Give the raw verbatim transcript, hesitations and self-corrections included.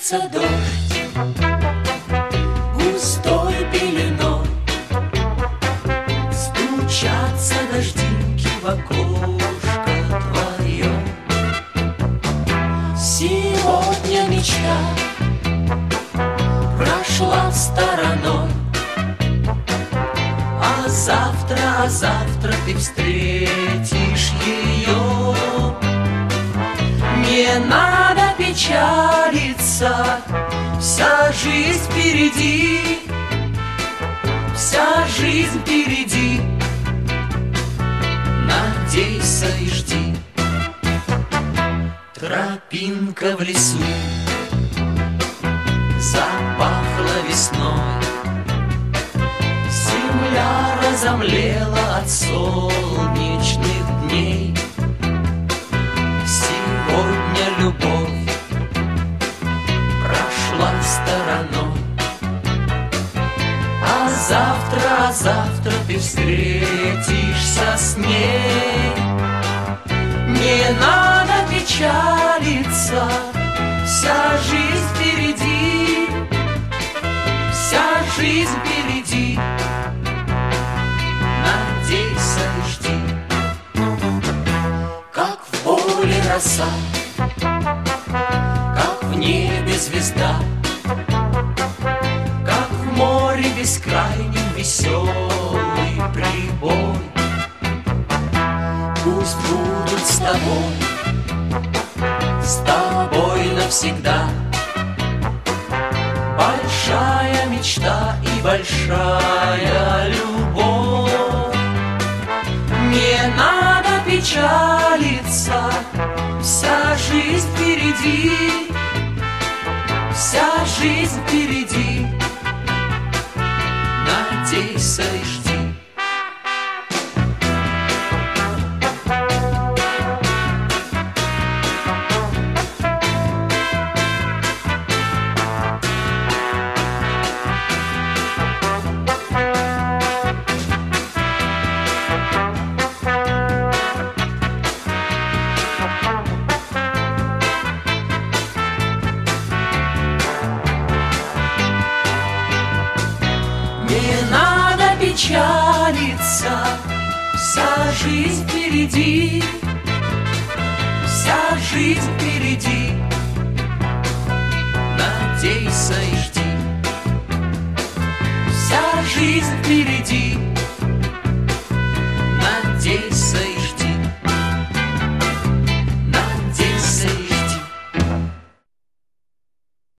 Стучится дождь густой пеленой, стучатся дождинки в окошко твое. Сегодня мечта прошла стороной, а завтра, а завтра ты встретишь ее. Не надо печалиться, вся жизнь впереди, вся жизнь впереди. Надейся и жди. Тропинка в лесу запахла весной, земля разомлела от солнечных дней. Сегодня любовь прошла стороной, а завтра, а завтра ты встретишься с ней. Не надо печалиться, вся жизнь впереди, вся жизнь впереди. Надейся и жди. Как в поле роса, как в небе звезда, как в море бескрайнем веселый прибой. Пусть будут с тобой, с тобой навсегда большая мечта и большая любовь. Не надо печалиться, вся жизнь впереди, вся жизнь впереди. Надейся и жди. Не надо печалиться, вся жизнь впереди, вся жизнь впереди. Надейся и жди. Вся жизнь впереди.